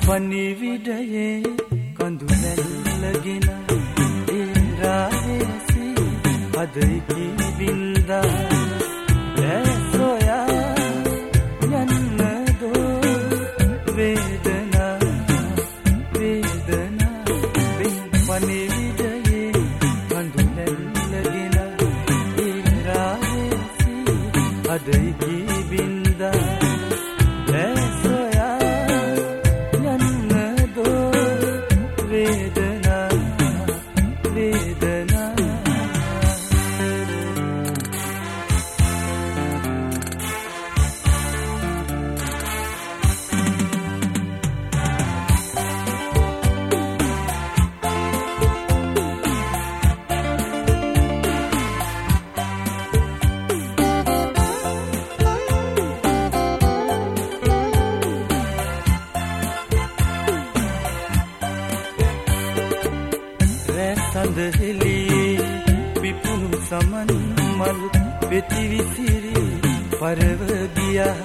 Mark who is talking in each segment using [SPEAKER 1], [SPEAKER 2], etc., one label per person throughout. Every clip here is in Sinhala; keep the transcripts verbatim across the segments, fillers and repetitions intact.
[SPEAKER 1] පණිවිඩයේ කඳු නැල්ලගෙන ඒ රාහේසී අදයි කිවින්දා ඇසොයා යන්න දෝ වේදනා වේදනා බින් පණිවිඩයේ කඳු නැල්ලගෙන ඒ රාහේසී අදයි කිවින්දා සඳහෙලියේ විපුණු සමන් මල් වෙති විසිරි පරව ගියා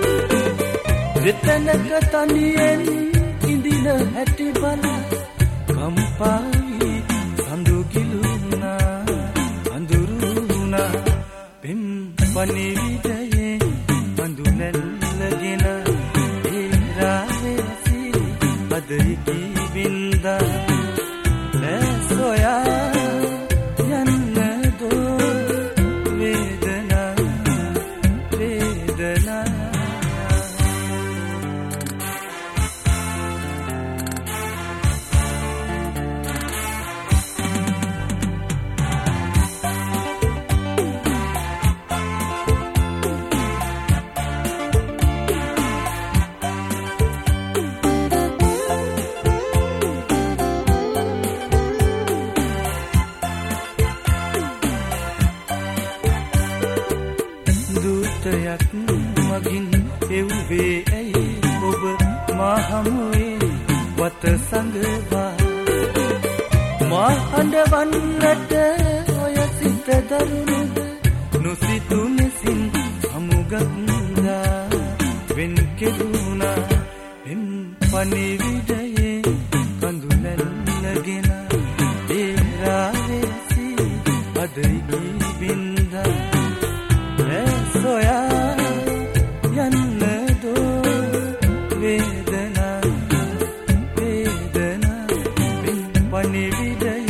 [SPEAKER 1] දෙතනක තනියෙන් ඉඳින හැටි බල කම්පාවි සඳු කිලුණා අඳුරුණා පෙම් පණිවිඩයේ බඳු නැල්ලගෙන ඒ රාහේසී අදයි කිවින්දා ඇසොයා යන්න දෝ වේදනා වේදනා දූතයක් මගින් එව්වේ ඇයි ඔබ මා හමුවේ වත සංගවා මා හඬවන්නට ඔය සිත දරුණුද නොසිතු මෙසින් හමුගත්දා වෙන් කෙරුණා එම් පණිවිඩයේ කඳු නැල්ලගෙන ඒ රාහේසී අදයි කිවින්දා ඇසොයා යන්න දෝ වේදනා වේදනා බින් පණිවිඩයේ